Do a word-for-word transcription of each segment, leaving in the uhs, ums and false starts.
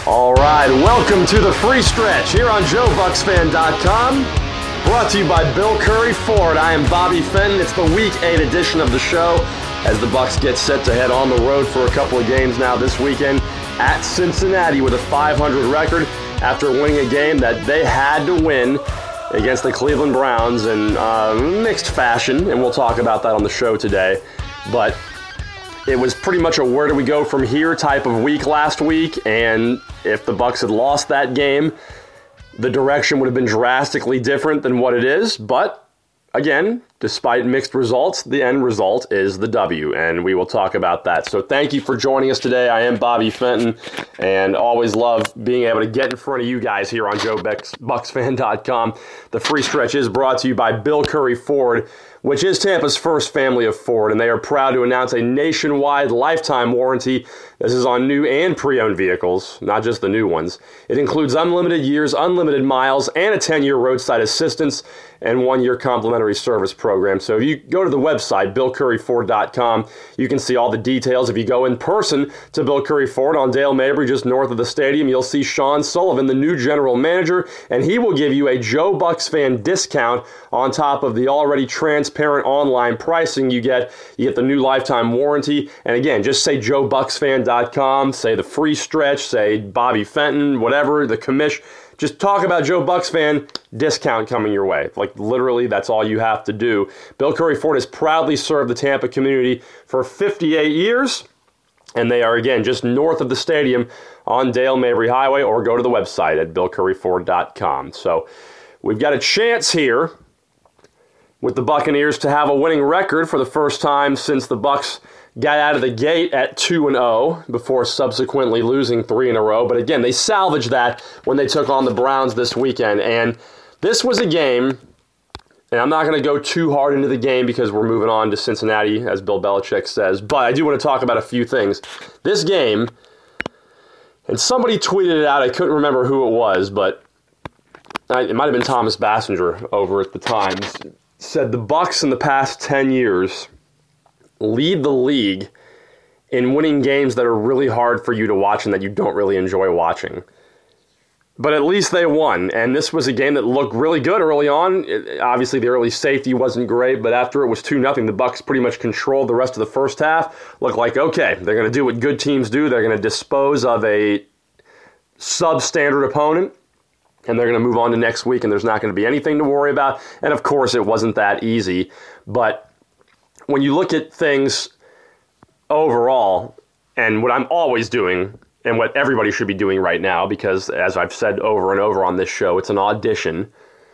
All right, welcome to the free stretch here on Joe Bucks Fan dot com. Brought to you by Bill Curry Ford. I am Bobby Fenton. It's the Week eight edition of the show as the Bucks get set to head on the road for a couple of games now this weekend at Cincinnati with a five hundred record after winning a game that they had to win against the Cleveland Browns in uh, mixed fashion, and we'll talk about that on the show today. But it was pretty much a where do we go from here type of week last week, and if the Bucks had lost that game, the direction would have been drastically different than what it is. But again, despite mixed results, the end result is the W, and we will talk about that. So thank you for joining us today. I am Bobby Fenton, and always love being able to get in front of you guys here on Joe Bucks Fan dot com. The free stretch is brought to you by Bill Curry Ford, which is Tampa's first family of Ford, and they are proud to announce a nationwide lifetime warranty. This is on new and pre-owned vehicles, not just the new ones. It includes unlimited years, unlimited miles, and a ten-year roadside assistance and one-year complimentary service program. So if you go to the website, Bill Curry Ford dot com, you can see all the details. If you go in person to Bill Curry Ford on Dale Mabry, just north of the stadium, you'll see Sean Sullivan, the new general manager, and he will give you a Joe Bucks fan discount on top of the already transparent online pricing you get. You get the new lifetime warranty. And again, just say Joe Bucks Fan dot com, say the free stretch, say Bobby Fenton, whatever, the commish. Just talk about Joe Bucks Fan, discount coming your way. Like literally, that's all you have to do. Bill Curry Ford has proudly served the Tampa community for fifty-eight years. And they are, again, just north of the stadium on Dale Mabry Highway, or go to the website at Bill Curry Ford dot com. So we've got a chance here with the Buccaneers to have a winning record for the first time since the Bucks got out of the gate at two and oh before subsequently losing three in a row. But again, they salvaged that when they took on the Browns this weekend. And this was a game, and I'm not going to go too hard into the game because we're moving on to Cincinnati, as Bill Belichick says. But I do want to talk about a few things. This game, and somebody tweeted it out, I couldn't remember who it was, but it might have been Thomas Bassinger over at the Times, said the Bucks in the past ten years lead the league in winning games that are really hard for you to watch and that you don't really enjoy watching. But at least they won, and this was a game that looked really good early on. It, obviously, the early safety wasn't great, but after it was two nothing, the Bucks pretty much controlled the rest of the first half. Looked like, okay, they're going to do what good teams do. They're going to dispose of a substandard opponent, and they're going to move on to next week, and there's not going to be anything to worry about. And, of course, it wasn't that easy. But when you look at things overall, and what I'm always doing, and what everybody should be doing right now, because as I've said over and over on this show, it's an audition,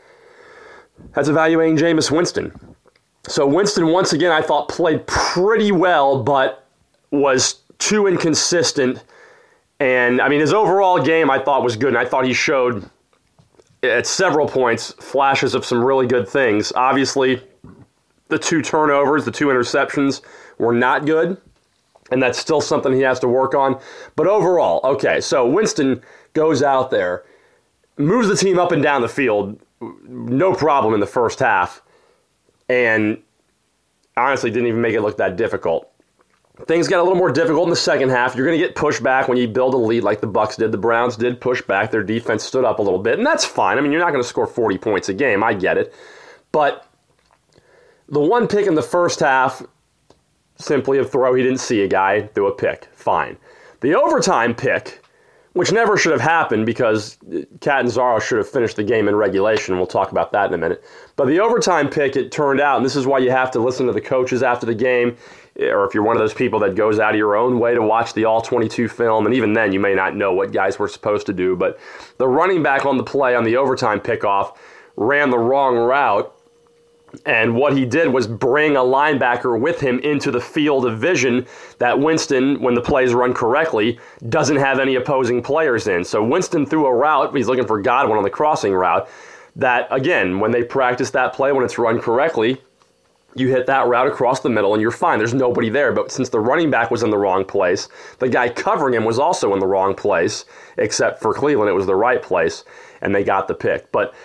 that's evaluating Jameis Winston. So Winston, once again, I thought played pretty well, but was too inconsistent. And, I mean, his overall game I thought was good, and I thought he showed at several points flashes of some really good things. Obviously, the two turnovers, the two interceptions were not good, and that's still something he has to work on. But overall, okay, so Winston goes out there, moves the team up and down the field, no problem in the first half, and honestly didn't even make it look that difficult. Things got a little more difficult in the second half. You're going to get pushed back when you build a lead like the Bucks did. The Browns did push back. Their defense stood up a little bit, and that's fine. I mean, you're not going to score forty points a game. I get it. But the one pick in the first half, simply a throw, he didn't see a guy, threw a pick. Fine. The overtime pick, which never should have happened because Catanzaro should have finished the game in regulation. We'll talk about that in a minute. But the overtime pick, it turned out, and this is why you have to listen to the coaches after the game, or if you're one of those people that goes out of your own way to watch the all twenty-two film, and even then you may not know what guys were supposed to do, but the running back on the play on the overtime pickoff ran the wrong route. And what he did was bring a linebacker with him into the field of vision that Winston, when the plays run correctly, doesn't have any opposing players in. So Winston threw a route, he's looking for Godwin on the crossing route, that, again, when they practice that play, when it's run correctly, you hit that route across the middle and you're fine. There's nobody there. But since the running back was in the wrong place, the guy covering him was also in the wrong place, except for Cleveland, it was the right place, and they got the pick. But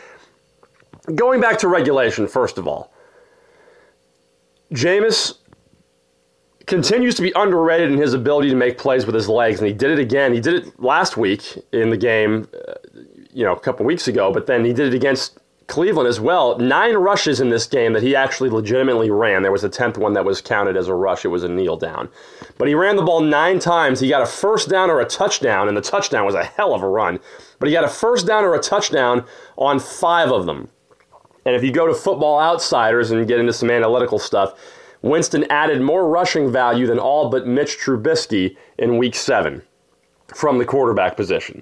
going back to regulation, first of all, Jameis continues to be underrated in his ability to make plays with his legs, and he did it again. He did it last week in the game, uh, you know, a couple weeks ago, but then he did it against Cleveland as well. Nine rushes in this game that he actually legitimately ran. There was a tenth one that was counted as a rush. It was a kneel down. But he ran the ball nine times. He got a first down or a touchdown, and the touchdown was a hell of a run. But he got a first down or a touchdown on five of them. And if you go to Football Outsiders and get into some analytical stuff, Winston added more rushing value than all but Mitch Trubisky in week seven from the quarterback position.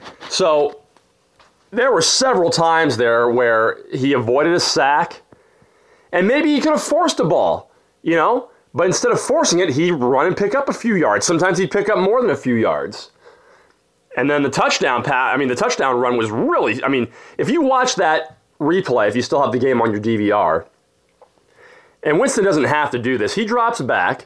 So there were several times there where he avoided a sack, and maybe he could have forced a ball, you know? But instead of forcing it, he'd run and pick up a few yards. Sometimes he'd pick up more than a few yards. And then the touchdown pass, I mean, the touchdown run was really, I mean, if you watch that replay, if you still have the game on your D V R, and Winston doesn't have to do this, he drops back.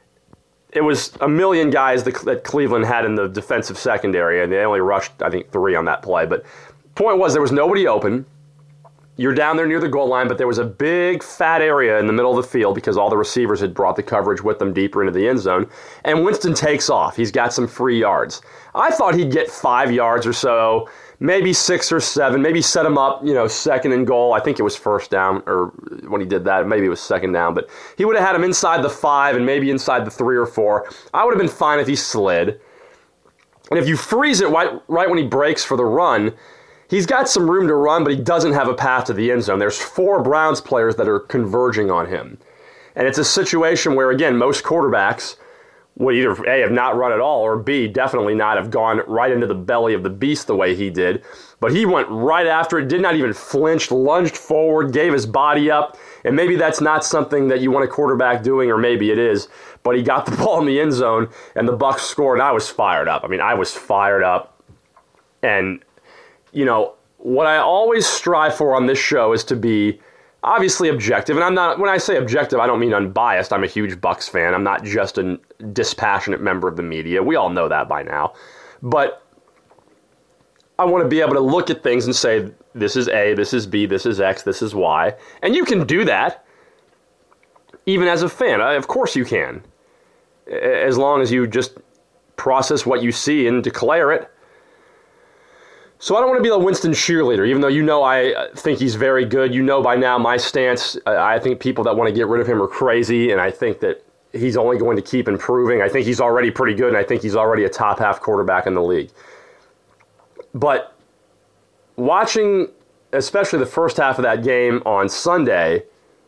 It was a million guys that, that Cleveland had in the defensive secondary, and they only rushed, I think, three on that play. But point was, there was nobody open. You're down there near the goal line, but there was a big fat area in the middle of the field because all the receivers had brought the coverage with them deeper into the end zone. And Winston takes off. He's got some free yards. I thought he'd get five yards or so, maybe six or seven, maybe set him up, you know, second and goal. I think it was first down, or when he did that, maybe it was second down. But he would have had him inside the five and maybe inside the three or four. I would have been fine if he slid. And if you freeze it right, right when he breaks for the run, he's got some room to run, but he doesn't have a path to the end zone. There's four Browns players that are converging on him. And it's a situation where, again, most quarterbacks would either, A, have not run at all, or B, definitely not have gone right into the belly of the beast the way he did. But he went right after it, did not even flinch, lunged forward, gave his body up. And maybe that's not something that you want a quarterback doing, or maybe it is. But he got the ball in the end zone, and the Bucs scored, and I was fired up. I mean, I was fired up. And you know, what I always strive for on this show is to be obviously objective. And I'm not, when I say objective, I don't mean unbiased. I'm a huge Bucs fan. I'm not just a dispassionate member of the media. We all know that by now. But I want to be able to look at things and say, this is A, this is B, this is X, this is Y. And you can do that even as a fan. Of course you can. As long as you just process what you see and declare it. So I don't want to be the Winston cheerleader, even though you know I think he's very good. You know by now my stance. I think people that want to get rid of him are crazy, and I think that he's only going to keep improving. I think he's already pretty good, and I think he's already a top half quarterback in the league. But watching, especially the first half of that game on Sunday,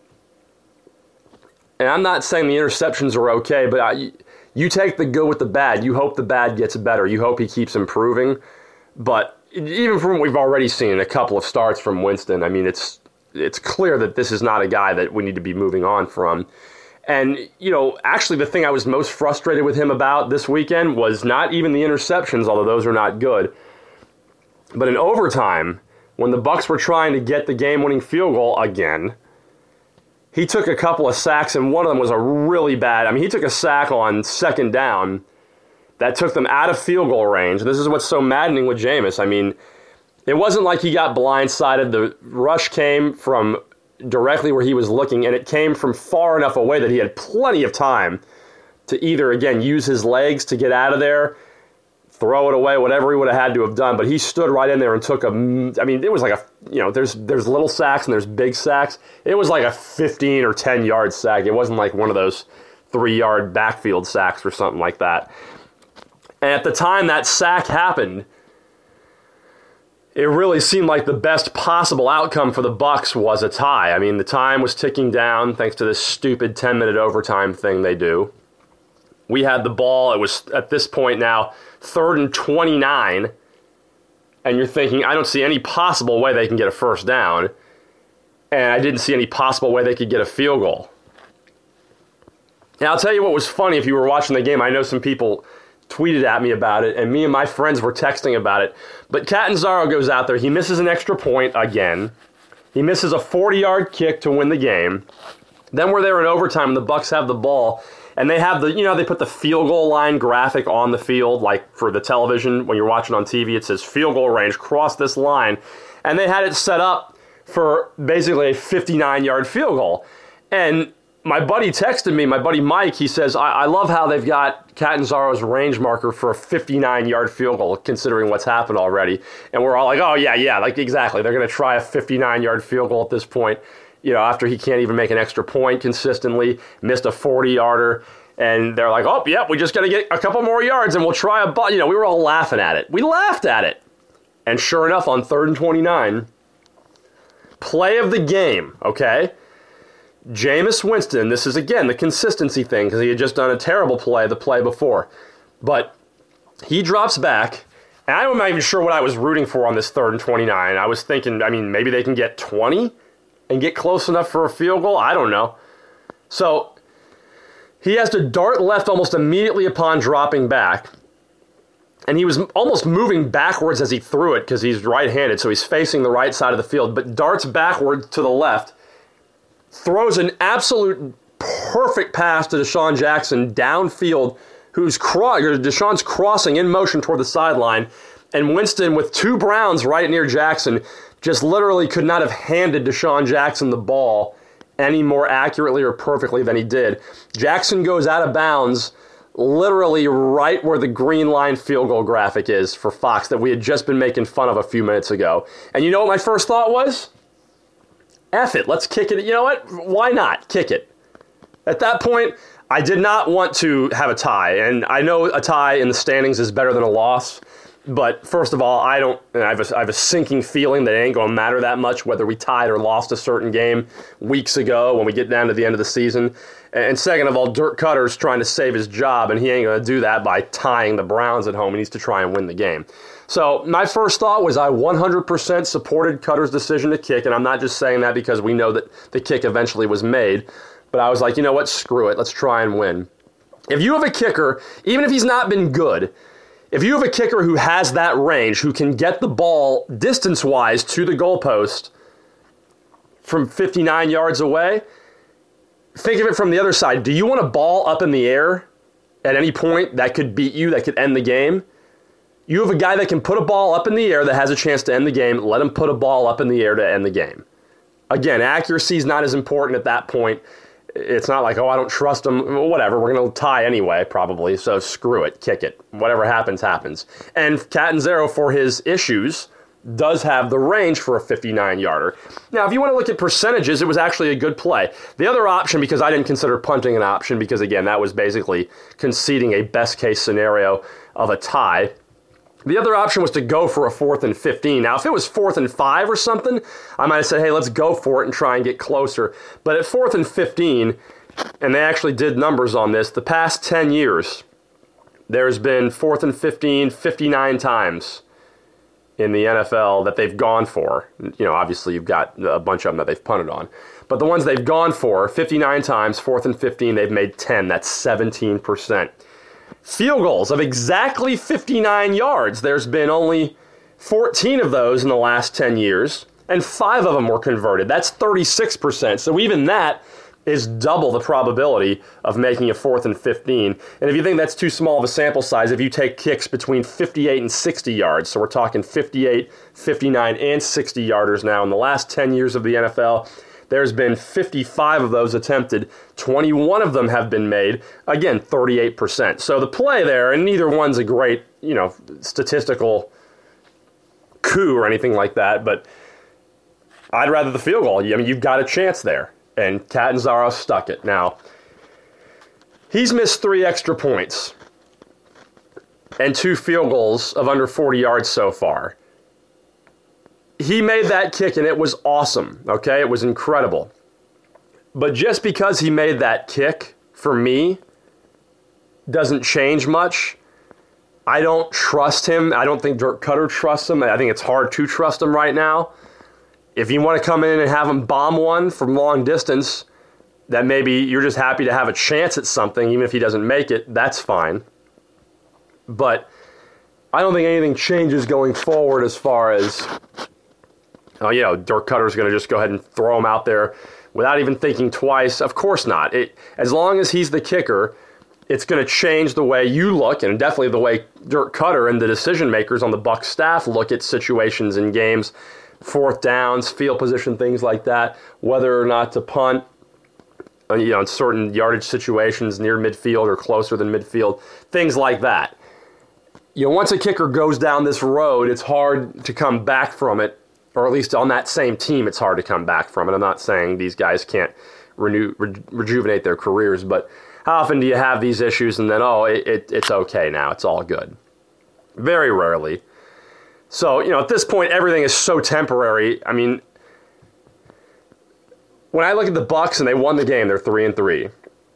and I'm not saying the interceptions are okay, but I, you take the good with the bad. You hope the bad gets better. You hope he keeps improving. But even from what we've already seen, a couple of starts from Winston, I mean, it's it's clear that this is not a guy that we need to be moving on from. And, you know, actually the thing I was most frustrated with him about this weekend was not even the interceptions, although those are not good. But in overtime, when the Bucs were trying to get the game-winning field goal again, he took a couple of sacks, and one of them was a really bad, I mean, he took a sack on second down that took them out of field goal range. This is what's so maddening with Jameis. I mean, it wasn't like he got blindsided. The rush came from directly where he was looking, and it came from far enough away that he had plenty of time to either, again, use his legs to get out of there, throw it away, whatever he would have had to have done. But he stood right in there and took a, I mean, it was like a, you know, there's there's little sacks and there's big sacks. It was like a fifteen or ten yard sack. It wasn't like one of those three yard backfield sacks or something like that. And at the time that sack happened, it really seemed like the best possible outcome for the Bucs was a tie. I mean, the time was ticking down thanks to this stupid ten-minute overtime thing they do. We had the ball. It was, at this point now, third and twenty-nine. And you're thinking, I don't see any possible way they can get a first down. And I didn't see any possible way they could get a field goal. Now, I'll tell you what was funny if you were watching the game. I know some people tweeted at me about it, and me and my friends were texting about it. But Catanzaro goes out there. He misses an extra point again. He misses a forty-yard kick to win the game. Then we're there in overtime, and the Bucs have the ball. And they have the, you know, they put the field goal line graphic on the field, like for the television. When you're watching on T V, it says field goal range, cross this line. And they had it set up for basically a fifty-nine yard field goal. And my buddy texted me, my buddy Mike, he says, I, I love how they've got Catanzaro's range marker for a fifty-nine-yard field goal, considering what's happened already. And we're all like, oh, yeah, yeah, like exactly. They're going to try a fifty-nine-yard field goal at this point, you know, after he can't even make an extra point consistently, missed a forty-yarder. And they're like, oh, yeah, we just got to get a couple more yards and we'll try a ball. You know, we were all laughing at it. We laughed at it. And sure enough, on third and twenty-nine, play of the game, okay? Jameis Winston, this is, again, the consistency thing, because he had just done a terrible play the play before. But he drops back, and I'm not even sure what I was rooting for on this third and twenty-nine. I was thinking, I mean, maybe they can get twenty and get close enough for a field goal. I don't know. So he has to dart left almost immediately upon dropping back. And he was almost moving backwards as he threw it because he's right-handed, so he's facing the right side of the field, but darts backwards to the left, throws an absolute perfect pass to Deshaun Jackson downfield, who's cro- Deshaun's crossing in motion toward the sideline, and Winston, with two Browns right near Jackson, just literally could not have handed Deshaun Jackson the ball any more accurately or perfectly than he did. Jackson goes out of bounds literally right where the green line field goal graphic is for Fox that we had just been making fun of a few minutes ago. And you know what my first thought was? F it, let's kick it. You know what? Why not? Kick it. At that point, I did not want to have a tie. And I know a tie in the standings is better than a loss. But first of all, I don't. I have a, I have a sinking feeling that it ain't going to matter that much whether we tied or lost a certain game weeks ago when we get down to the end of the season. And second of all, Dirk Cutter's trying to save his job, and he ain't going to do that by tying the Browns at home. He needs to try and win the game. So my first thought was I one hundred percent supported Cutter's decision to kick, and I'm not just saying that because we know that the kick eventually was made. But I was like, you know what? Screw it. Let's try and win. If you have a kicker, even if he's not been good, if you have a kicker who has that range, who can get the ball distance-wise to the goalpost from fifty-nine yards away, think of it from the other side. Do you want a ball up in the air at any point that could beat you, that could end the game? You have a guy that can put a ball up in the air that has a chance to end the game. Let him put a ball up in the air to end the game. Again, accuracy is not as important at that point. It's not like, oh, I don't trust him. Whatever, we're going to tie anyway, probably. So screw it, kick it. Whatever happens, happens. And Catanzaro, for his issues, does have the range for a fifty-nine-yarder. Now, if you want to look at percentages, it was actually a good play. The other option, because I didn't consider punting an option, because, again, that was basically conceding a best-case scenario of a tie. The other option was to go for a fourth and fifteen. Now, if it was fourth and five or something, I might have said, hey, let's go for it and try and get closer. But at fourth and fifteen, and they actually did numbers on this, the past ten years, there's been fourth and fifteen fifty-nine times in the N F L that they've gone for. You know, obviously you've got a bunch of them that they've punted on. But the ones they've gone for, fifty-nine times, fourth and fifteen, they've made ten. That's seventeen percent. Field goals of exactly fifty-nine yards. There's been only fourteen of those in the last ten years, and five of them were converted. That's thirty-six percent. So even that is double the probability of making a fourth and fifteen. And if you think that's too small of a sample size, if you take kicks between fifty-eight and sixty yards, so we're talking fifty-eight, fifty-nine, and sixty yarders now in the last ten years of the N F L, there's been fifty-five of those attempted. twenty-one of them have been made. Again, thirty-eight percent. So the play there, and neither one's a great, you know, statistical coup or anything like that, but I'd rather the field goal. I mean, you've got a chance there. And Catanzaro stuck it. Now, he's missed three extra points and two field goals of under forty yards so far. He made that kick, and it was awesome, okay? It was incredible. But just because he made that kick, for me, doesn't change much. I don't trust him. I don't think Dirk Cutter trusts him. I think it's hard to trust him right now. If you want to come in and have him bomb one from long distance, that maybe you're just happy to have a chance at something, even if he doesn't make it, that's fine. But I don't think anything changes going forward as far as, oh, you know, Dirk Cutter's going to just go ahead and throw him out there without even thinking twice. Of course not. It, as long as he's the kicker, it's going to change the way you look, and definitely the way Dirk Cutter and the decision makers on the Bucs staff look at situations in games. Fourth downs, field position, things like that, whether or not to punt. uh, you know, in certain yardage situations near midfield or closer than midfield, things like that. You know, once a kicker goes down this road, it's hard to come back from it, or at least on that same team, it's hard to come back from it. I'm not saying these guys can't renew, re- rejuvenate their careers, but how often do you have these issues and then, oh, it, it, it's okay now, it's all good? Very rarely. So, you know, at this point, everything is so temporary. I mean, when I look at the Bucs and they won the game, they're three and three.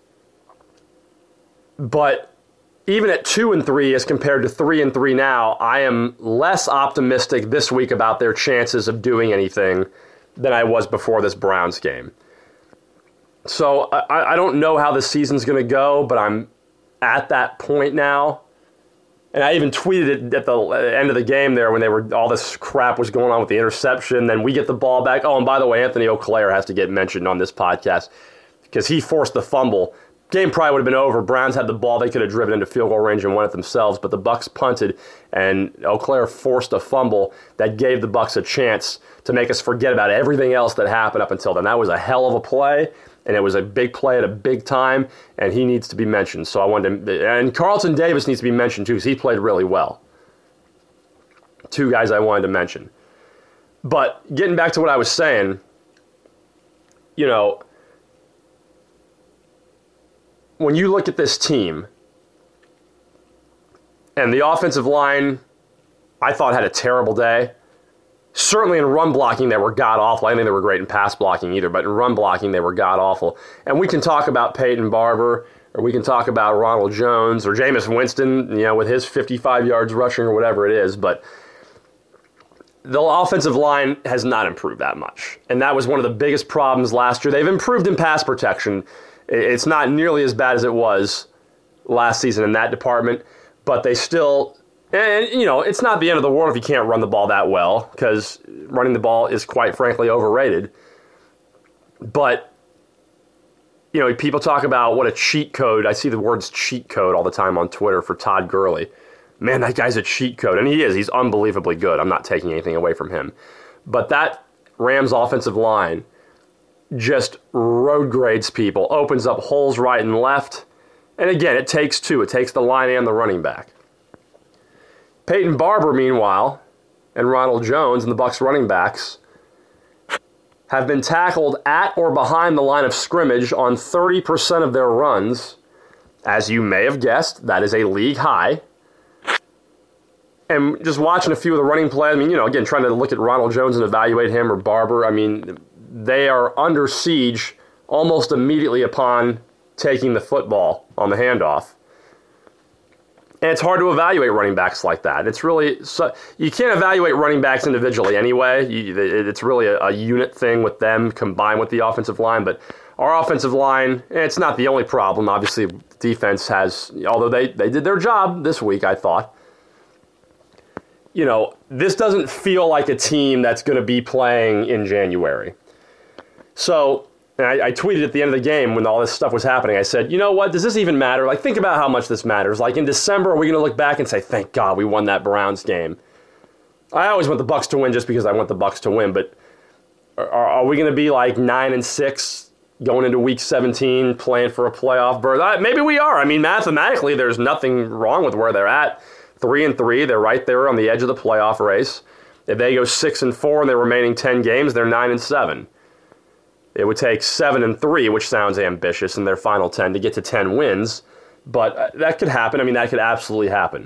But even at two and three as compared to three and three now, I am less optimistic this week about their chances of doing anything than I was before this Browns game. So I, I don't know how the season's going to go, but I'm at that point now. And I even tweeted it at the end of the game there when they were all this crap was going on with the interception. Then we get the ball back. Oh, and by the way, Anthony Auclair has to get mentioned on this podcast because he forced the fumble. Game probably would have been over. Browns had the ball. They could have driven into field goal range and won it themselves, but the Bucs punted, and Auclair forced a fumble that gave the Bucs a chance to make us forget about everything else that happened up until then. That was a hell of a play, and it was a big play at a big time, and he needs to be mentioned. So I wanted to, and Carlton Davis needs to be mentioned too, because he played really well. Two guys I wanted to mention. But getting back to what I was saying, you know, when you look at this team, and the offensive line, I thought had a terrible day. Certainly in run blocking, they were god-awful. I didn't think they were great in pass blocking either, but in run blocking, they were god-awful. And we can talk about Peyton Barber, or we can talk about Ronald Jones, or Jameis Winston, you know, with his fifty-five yards rushing or whatever it is, but the offensive line has not improved that much. And that was one of the biggest problems last year. They've improved in pass protection. It's not nearly as bad as it was last season in that department, but they still, and you know, it's not the end of the world if you can't run the ball that well, because running the ball is quite frankly overrated. But, you know, people talk about what a cheat code. I see the words cheat code all the time on Twitter for Todd Gurley. Man, that guy's a cheat code. And he is. He's unbelievably good. I'm not taking anything away from him. But that Rams offensive line just road grades people, opens up holes right and left. And again, it takes two. It takes the line and the running back. Peyton Barber, meanwhile, and Ronald Jones and the Bucs running backs have been tackled at or behind the line of scrimmage on thirty percent of their runs. As you may have guessed, that is a league high. And just watching a few of the running plays, I mean, you know, again, trying to look at Ronald Jones and evaluate him or Barber, I mean, they are under siege almost immediately upon taking the football on the handoff. And it's hard to evaluate running backs like that. It's really, so, you can't evaluate running backs individually anyway. You, it's really a, a unit thing with them combined with the offensive line. But our offensive line, it's not the only problem. Obviously, defense has, although they, they did their job this week, I thought. You know, this doesn't feel like a team that's going to be playing in January. So, and I, I tweeted at the end of the game when all this stuff was happening, I said, you know what, does this even matter? Like, think about how much this matters. Like, in December, are we going to look back and say, thank God we won that Browns game? I always want the Bucs to win just because I want the Bucs to win, but are, are we going to be like nine and six going into week seventeen playing for a playoff berth? Maybe we are. I mean, mathematically, there's nothing wrong with where they're at. Three and three, they're right there on the edge of the playoff race. If they go six and four in their remaining ten games, they're nine and seven. It would take seven and three, which sounds ambitious, in their final ten to get to ten wins, but that could happen. I mean, that could absolutely happen.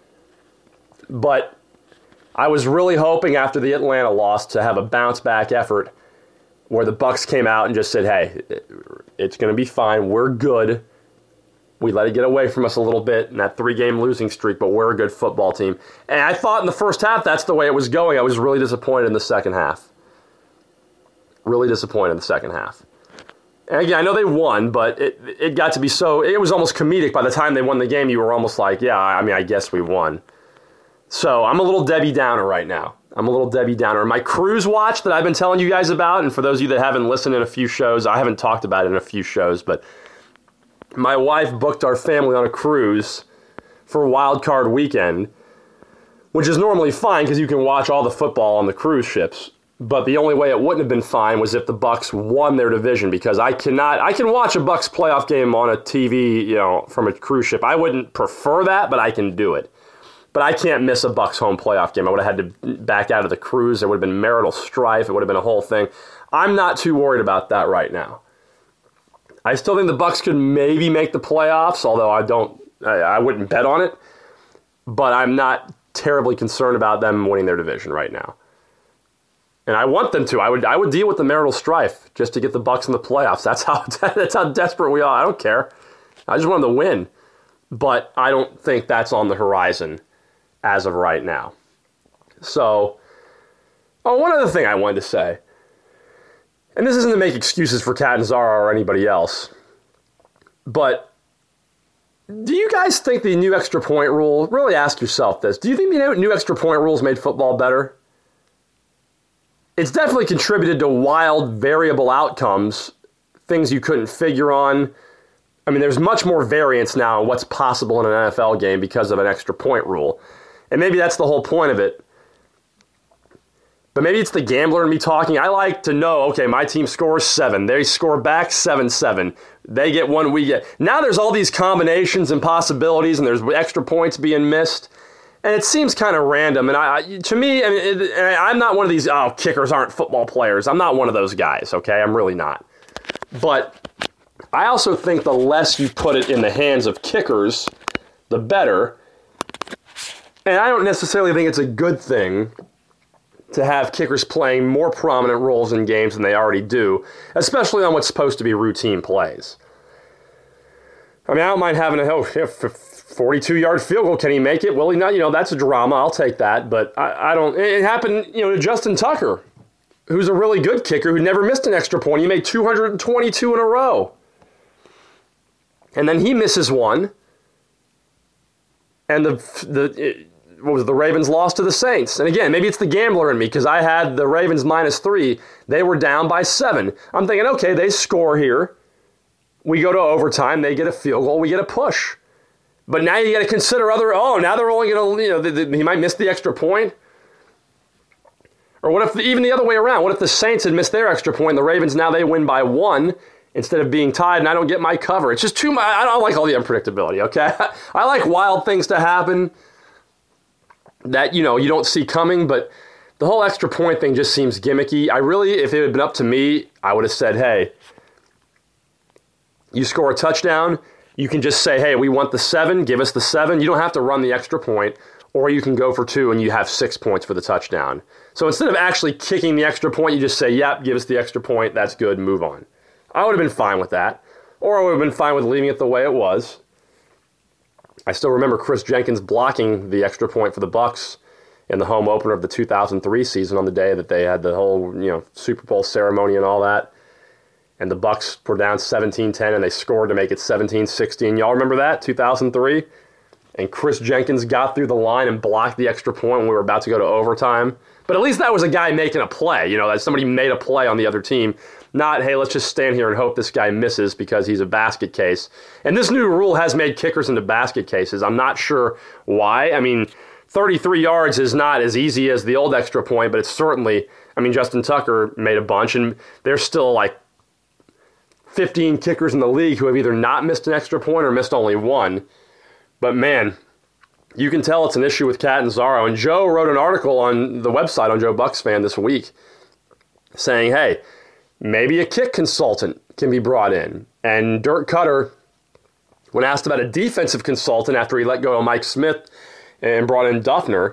But I was really hoping after the Atlanta loss to have a bounce-back effort where the Bucs came out and just said, hey, it's going to be fine. We're good. We let it get away from us a little bit in that three-game losing streak, but we're a good football team. And I thought in the first half that's the way it was going. I was really disappointed in the second half. Really disappointed in the second half. And again, I know they won, but it it got to be so, it was almost comedic. By the time they won the game, you were almost like, yeah, I mean, I guess we won. So I'm a little Debbie Downer right now. I'm a little Debbie Downer. My cruise watch that I've been telling you guys about, and for those of you that haven't listened in a few shows, I haven't talked about it in a few shows, but my wife booked our family on a cruise for Wild Card Weekend, which is normally fine because you can watch all the football on the cruise ships. But the only way it wouldn't have been fine was if the Bucs won their division, because I cannot, I can watch a Bucs playoff game on a T V, you know, from a cruise ship. I wouldn't prefer that, but I can do it. But I can't miss a Bucs home playoff game. I would have had to back out of the cruise. There would have been marital strife. It would have been a whole thing. I'm not too worried about that right now. I still think the Bucs could maybe make the playoffs, although I don't, I, I wouldn't bet on it. But I'm not terribly concerned about them winning their division right now. And I want them to. I would I would deal with the marital strife just to get the Bucs in the playoffs. That's how that's how desperate we are. I don't care. I just want them to win. But I don't think that's on the horizon as of right now. So, oh, one other thing I wanted to say, and this isn't to make excuses for Catanzaro or anybody else, but do you guys think the new extra point rule, really ask yourself this, do you think the new extra point rules made football better? It's definitely contributed to wild, variable outcomes, things you couldn't figure on. I mean, there's much more variance now in what's possible in an N F L game because of an extra point rule. And maybe that's the whole point of it. But maybe it's the gambler in me talking. I like to know, okay, my team scores seven. They score back seven seven. They get one, we get. Now there's all these combinations and possibilities, and there's extra points being missed. And it seems kind of random. And I, to me, I mean, it, I'm not one of these, oh, kickers aren't football players. I'm not one of those guys, okay? I'm really not. But I also think the less you put it in the hands of kickers, the better. And I don't necessarily think it's a good thing to have kickers playing more prominent roles in games than they already do, especially on what's supposed to be routine plays. I mean, I don't mind having a oh, forty-two-yard field goal. Can he make it? Will he not? You know, that's a drama. I'll take that. But I, I don't. It happened, you know, to Justin Tucker, who's a really good kicker who never missed an extra point. He made two hundred twenty-two in a row. And then he misses one. And the the it, what was it, the Ravens lost to the Saints. And again, maybe it's the gambler in me because I had the Ravens minus three. They were down by seven. I'm thinking, okay, they score here. We go to overtime. They get a field goal. We get a push. But now you got to consider other, oh, now they're only going to, you know, the, the, he might miss the extra point. Or what if, the, even the other way around, what if the Saints had missed their extra point and the Ravens, now they win by one instead of being tied and I don't get my cover? It's just too much. I don't like all the unpredictability, okay? I like wild things to happen that, you know, you don't see coming, but the whole extra point thing just seems gimmicky. I really, if it had been up to me, I would have said, hey, you score a touchdown, you can just say, hey, we want the seven, give us the seven. You don't have to run the extra point, or you can go for two and you have six points for the touchdown. So instead of actually kicking the extra point, you just say, yep, give us the extra point, that's good, move on. I would have been fine with that, or I would have been fine with leaving it the way it was. I still remember Chris Jenkins blocking the extra point for the Bucs in the home opener of the two thousand three season on the day that they had the whole, you know, Super Bowl ceremony and all that. And the Bucs were down seventeen ten, and they scored to make it seventeen sixteen. Y'all remember that, two thousand three? And Chris Jenkins got through the line and blocked the extra point when we were about to go to overtime. But at least that was a guy making a play. You know, that somebody made a play on the other team. Not, hey, let's just stand here and hope this guy misses because he's a basket case. And this new rule has made kickers into basket cases. I'm not sure why. I mean, thirty-three yards is not as easy as the old extra point, but it's certainly, I mean, Justin Tucker made a bunch, and there's still like fifteen kickers in the league who have either not missed an extra point or missed only one. But man, you can tell it's an issue with Catanzaro. And Joe wrote an article on the website on Joe Bucs Fan this week saying, hey, maybe a kick consultant can be brought in. And Dirk Cutter, when asked about a defensive consultant after he let go of Mike Smith and brought in Duffner,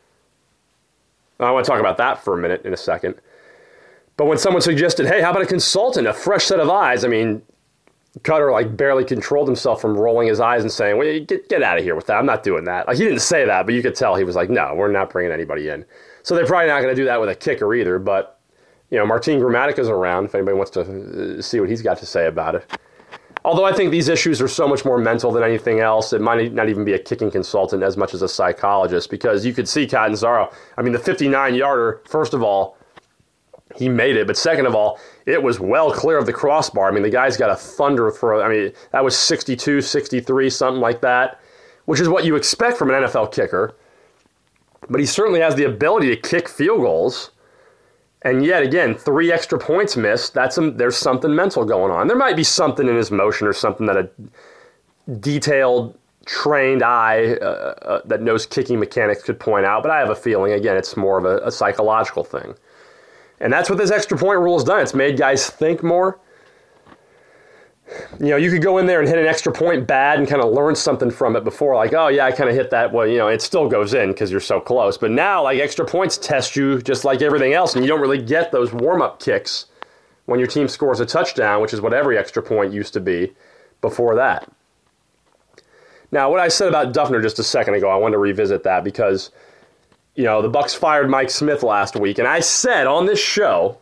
I want to talk about that for a minute in a second. But when someone suggested, hey, how about a consultant, a fresh set of eyes? I mean, Cutter like barely controlled himself from rolling his eyes and saying, well, get, get out of here with that. I'm not doing that. Like, he didn't say that, but you could tell he was like, no, we're not bringing anybody in. So they're probably not going to do that with a kicker either. But, you know, Martin Grammatica's around if anybody wants to see what he's got to say about it. Although I think these issues are so much more mental than anything else, it might not even be a kicking consultant as much as a psychologist, because you could see Catanzaro. I mean, the fifty-nine-yarder, first of all, he made it, but second of all, it was well clear of the crossbar. I mean, the guy's got a thunder throw. I mean, that was sixty-two, sixty-three, something like that, which is what you expect from an N F L kicker. But he certainly has the ability to kick field goals. And yet again, three extra points missed. That's a, there's something mental going on. There might be something in his motion or something that a detailed, trained eye uh, uh, that knows kicking mechanics could point out. But I have a feeling, again, it's more of a, a psychological thing. And that's what this extra point rule has done. It's made guys think more. You know, you could go in there and hit an extra point bad and kind of learn something from it before, like, oh, yeah, I kind of hit that. Well, you know, it still goes in because you're so close. But now, like, extra points test you just like everything else, and you don't really get those warm-up kicks when your team scores a touchdown, which is what every extra point used to be before that. Now, what I said about Duffner just a second ago, I wanted to revisit that because, you know, the Bucs fired Mike Smith last week, and I said on this show,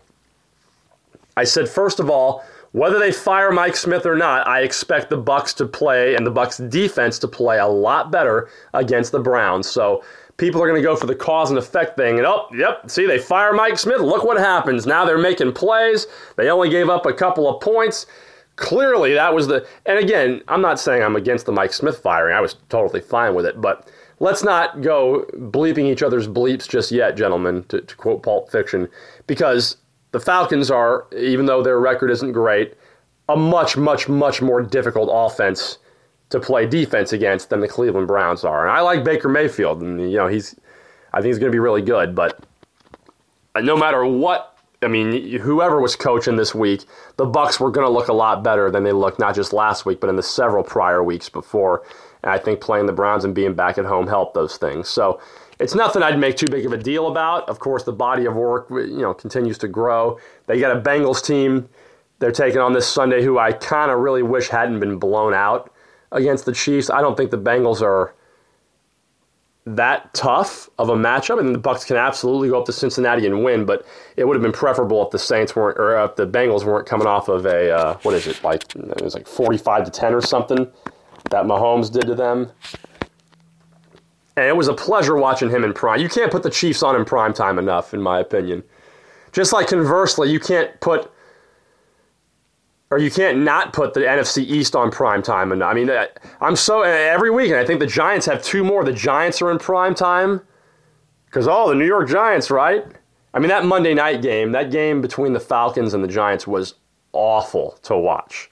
I said, first of all, whether they fire Mike Smith or not, I expect the Bucs to play and the Bucs defense to play a lot better against the Browns. So people are going to go for the cause and effect thing. And, oh, yep, see, they fire Mike Smith. Look what happens. Now they're making plays. They only gave up a couple of points. Clearly, that was the – and again, I'm not saying I'm against the Mike Smith firing. I was totally fine with it. But let's not go bleeping each other's bleeps just yet, gentlemen, to, to quote Pulp Fiction, because – the Falcons are, even though their record isn't great, a much, much, much more difficult offense to play defense against than the Cleveland Browns are. And I like Baker Mayfield, and you know he's, I think he's going to be really good. But no matter what, I mean, whoever was coaching this week, the Bucs were going to look a lot better than they looked not just last week, but in the several prior weeks before. And I think playing the Browns and being back at home helped those things. So it's nothing I'd make too big of a deal about. Of course, the body of work, you know, continues to grow. They got a Bengals team they're taking on this Sunday who I kind of really wish hadn't been blown out against the Chiefs. I don't think the Bengals are that tough of a matchup. I mean, the Bucs can absolutely go up to Cincinnati and win, but it would have been preferable if the Saints weren't, or if the Bengals weren't coming off of a, uh, what is it, like, it was like forty-five to ten or something that Mahomes did to them. And it was a pleasure watching him in prime. You can't put the Chiefs on in prime time enough, in my opinion. Just like conversely, you can't put, or you can't not put the N F C East on prime time enough. I mean, I'm so, every week, and I think the Giants have two more. The Giants are in prime time because, oh, the New York Giants, right? I mean, that Monday night game, that game between the Falcons and the Giants was awful to watch.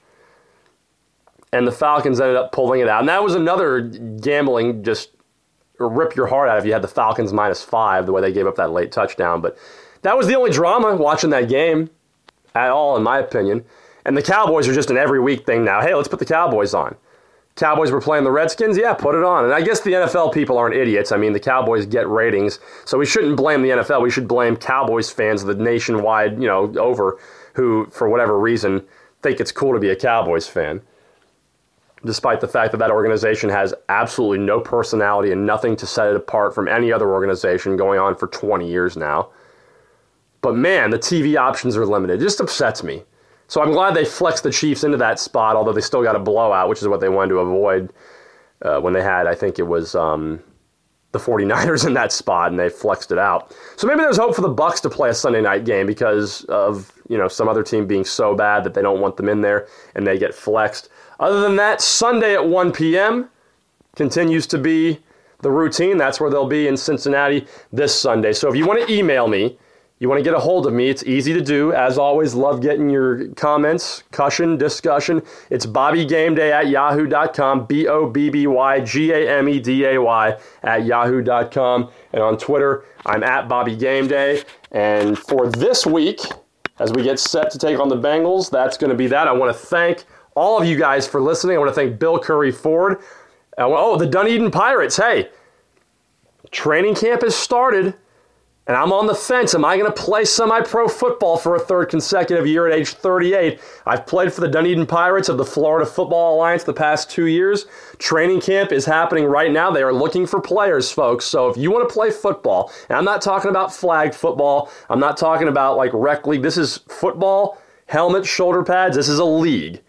And the Falcons ended up pulling it out. And that was another gambling, just rip your heart out if you had the Falcons minus five, the way they gave up that late touchdown. But that was the only drama watching that game at all, in my opinion. And the Cowboys are just an every week thing now. Hey, let's put the Cowboys on. Cowboys were playing the Redskins? Yeah, put it on. And I guess the N F L people aren't idiots. I mean, the Cowboys get ratings, so we shouldn't blame the N F L. We should blame Cowboys fans, the nationwide, you know, over, who, for whatever reason, think it's cool to be a Cowboys fan, despite the fact that that organization has absolutely no personality and nothing to set it apart from any other organization going on for twenty years now. But man, the T V options are limited. It just upsets me. So I'm glad they flexed the Chiefs into that spot, although they still got a blowout, which is what they wanted to avoid uh, when they had, I think it was um, the 49ers in that spot, and they flexed it out. So maybe there's hope for the Bucs to play a Sunday night game because of, you know, some other team being so bad that they don't want them in there and they get flexed. Other than that, Sunday at one p.m. continues to be the routine. That's where they'll be in Cincinnati this Sunday. So if you want to email me, you want to get a hold of me, it's easy to do. As always, love getting your comments, cushion, discussion. It's bobbygameday at yahoo dot com, B O B B Y G A M E D A Y at yahoo dot com. And on Twitter, I'm at bobbygameday. And for this week, as we get set to take on the Bengals, that's going to be that. I want to thank all of you guys for listening. I want to thank Bill Curry Ford. Uh, oh, the Dunedin Pirates. Hey, training camp has started. And I'm on the fence. Am I going to play semi-pro football for a third consecutive year at age thirty-eight? I've played for the Dunedin Pirates of the Florida Football Alliance the past two years. Training camp is happening right now. They are looking for players, folks. So if you want to play football, and I'm not talking about flag football. I'm not talking about like rec league. This is football, helmet, shoulder pads. This is a league.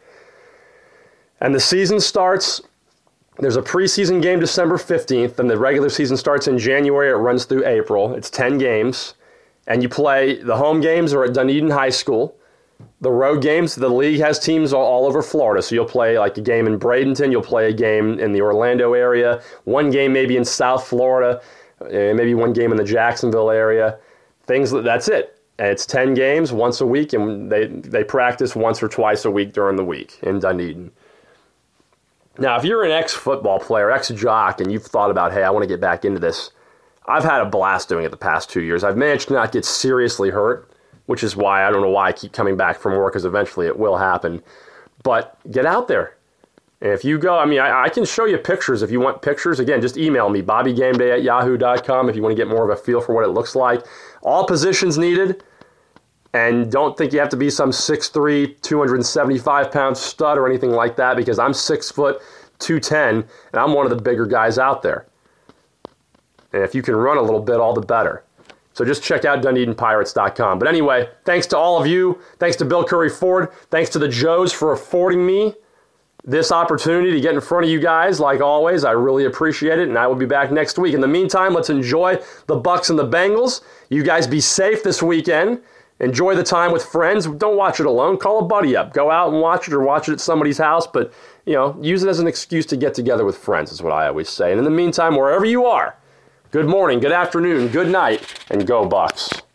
And the season starts. There's a preseason game December fifteenth, and the regular season starts in January. It runs through April. It's ten games, and you play, the home games are at Dunedin High School. The road games, the league has teams all, all over Florida, so you'll play like a game in Bradenton, you'll play a game in the Orlando area, one game maybe in South Florida, maybe one game in the Jacksonville area. Things, that's it. And it's ten games once a week, and they, they practice once or twice a week during the week in Dunedin. Now, if you're an ex-football player, ex-jock, and you've thought about, hey, I want to get back into this, I've had a blast doing it the past two years. I've managed to not get seriously hurt, which is why I don't know why I keep coming back from work, because eventually it will happen. But get out there. And if you go, I mean, I, I can show you pictures if you want pictures. Again, just email me, bobby game day at yahoo dot com, if you want to get more of a feel for what it looks like. All positions needed. And don't think you have to be some six three, two hundred seventy-five pound stud or anything like that, because I'm six foot, two ten, and I'm one of the bigger guys out there. And if you can run a little bit, all the better. So just check out Dunedin Pirates dot com. But anyway, thanks to all of you. Thanks to Bill Curry Ford. Thanks to the Joes for affording me this opportunity to get in front of you guys. Like always, I really appreciate it, and I will be back next week. In the meantime, let's enjoy the Bucks and the Bengals. You guys be safe this weekend. Enjoy the time with friends. Don't watch it alone. Call a buddy up. Go out and watch it, or watch it at somebody's house. But, you know, use it as an excuse to get together with friends is what I always say. And in the meantime, wherever you are, good morning, good afternoon, good night, and go Bucks.